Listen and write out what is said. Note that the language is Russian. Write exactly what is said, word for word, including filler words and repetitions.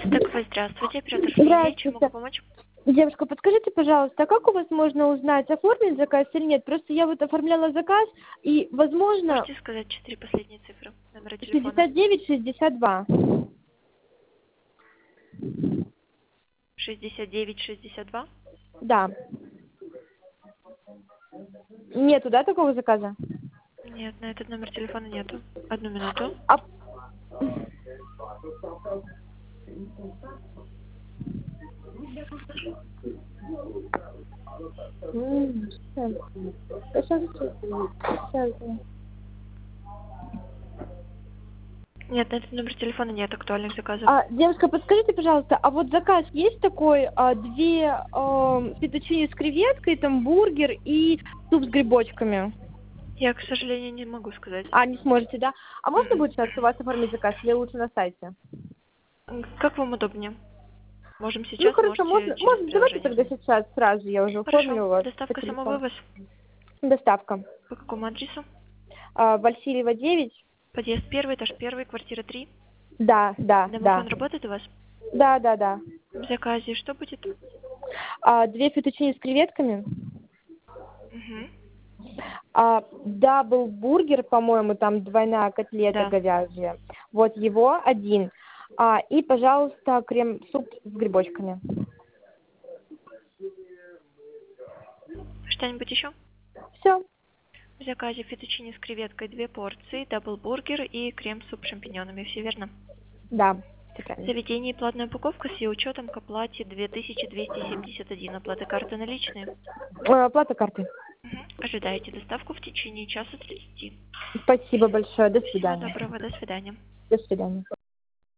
Так, вы здравствуйте, оператор Флиней, чем могу Здравствуйте. помочь? Девушка, подскажите, пожалуйста, а как у вас можно узнать, оформлен заказ или нет? Просто я вот оформляла заказ, и, возможно, Можете сказать четыре последние цифры номера телефона? шестьдесят девять шестьдесят два. шестьдесят девять шестьдесят два? Да. Нету, да, такого заказа? Нет, на этот номер телефона нету. Одну минуту. А... М, сейчас. Сейчас, сейчас. Нет, на этот номер телефона нет актуальных заказов. А, девушка, подскажите, пожалуйста, а вот заказ есть такой, а, две а, фетучини с креветкой, там бургер и суп с грибочками? Я, к сожалению, не могу сказать. А, не сможете, да? А можно Мгм. будет сейчас у вас оформить заказ или лучше на сайте? Как вам удобнее? Можем Ну сейчас, хорошо, можете можно, через можно, давайте тогда приложение. сейчас сразу, я уже Хорошо. оформлю у вас по Доставка телефону. самовывоз. Доставка. По какому адресу? А, Васильева девять. Подъезд первый, этаж первый, квартира три. Да, да, да. Домофон работает у вас? Да, да, да. В заказе что будет? А, две фетучини с креветками. Угу. А, дабл бургер, по-моему, там двойная котлета Да. говяжья. Вот его один. А, и, пожалуйста, крем-суп с грибочками. Что-нибудь еще? Все. В заказе фетучини с креветкой две порции, даблбургер и крем-суп с шампиньонами. Все верно? Да, все В правильно. заведении платная упаковка с ее учетом к оплате две тысячи двести семьдесят один. Оплата карты наличные. А, плата карты. Мгм. Ожидаете доставку в течение часа тридцати. Спасибо большое. До Всего свидания. доброго. До свидания. До свидания.